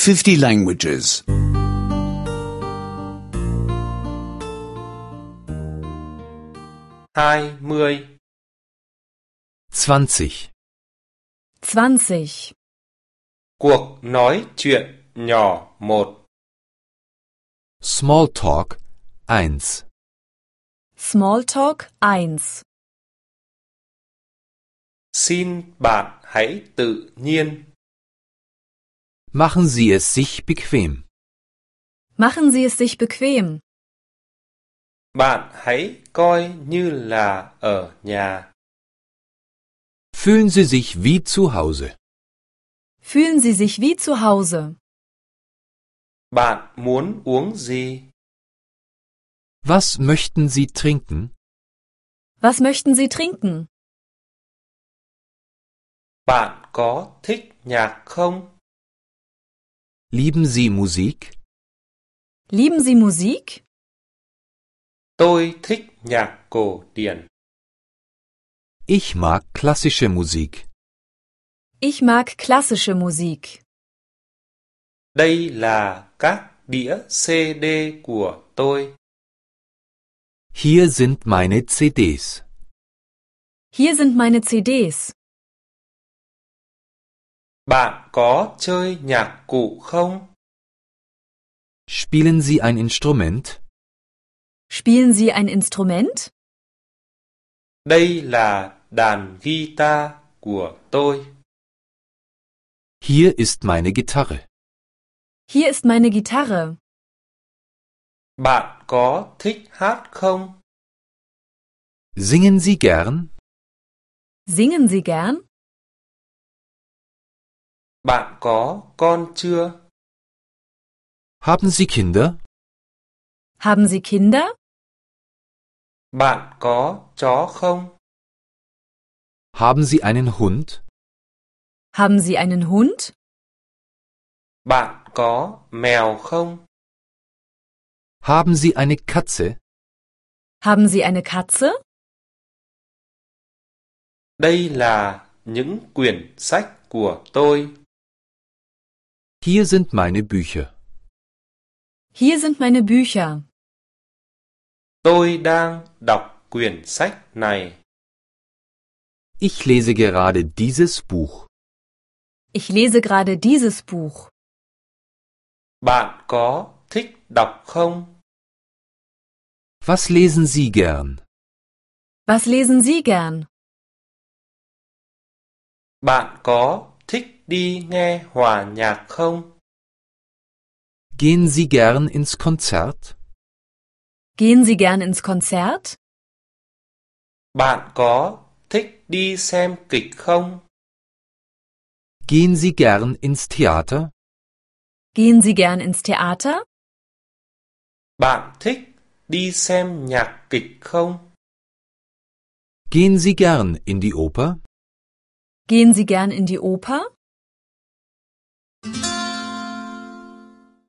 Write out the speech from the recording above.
50 languages. 20 20. 20. Cuộc nói chuyện nhỏ 1. Small talk 1. Smalltalk 1. Xin bạn hãy tự nhiên. Machen Sie es sich bequem. Machen Sie es sich bequem. Bạn hãy coi như là ở nhà. Fühlen Sie sich wie zu Hause. Fühlen Sie sich wie zu Hause. Bạn muốn uống gì? Was möchten Sie trinken? Was möchten Sie trinken? Bạn có thích nhạc không? Lieben Sie Musik? Lieben Sie Musik? Tôi thích nhạc cổ điển. Ich mag klassische Musik. Ich mag klassische Musik. Đây là các đĩa CD của tôi. Hier sind meine CDs. Hier sind meine CDs. Bạn có chơi nhạc cụ không? Spielen Sie ein Instrument? Spielen Sie ein Instrument? Đây là đàn guitar của tôi. Hier ist meine Gitarre. Hier ist meine Gitarre. Bạn có thích hát không? Singen Sie gern? Singen Sie gern? Bạn có con chưa? Haben Sie Kinder? Haben Sie Kinder? Bạn có chó không? Haben Sie einen Hund? Haben Sie einen Hund? Bạn có mèo không? Haben Sie eine Katze? Haben Sie eine Katze? Đây là những quyển sách của tôi. Hier sind meine Bücher. Hier sind meine Bücher. Tôi đang đọc quyển sách này. Ich lese gerade dieses Buch. Ich lese gerade dieses Buch. Bạn có thích đọc không? Was lesen Sie gern? Was lesen Sie gern? Bạn có thích đi nghe hòa nhạc không? Gehen Sie gern ins Konzert? Gehen Sie gern ins Konzert? Bạn có thích đi xem kịch không? Gehen Sie gern ins Theater? Gehen Sie gern ins Theater? Bạn thích đi xem nhạc kịch không? Gehen Sie gern in die Oper? Gehen Sie gern in die Oper?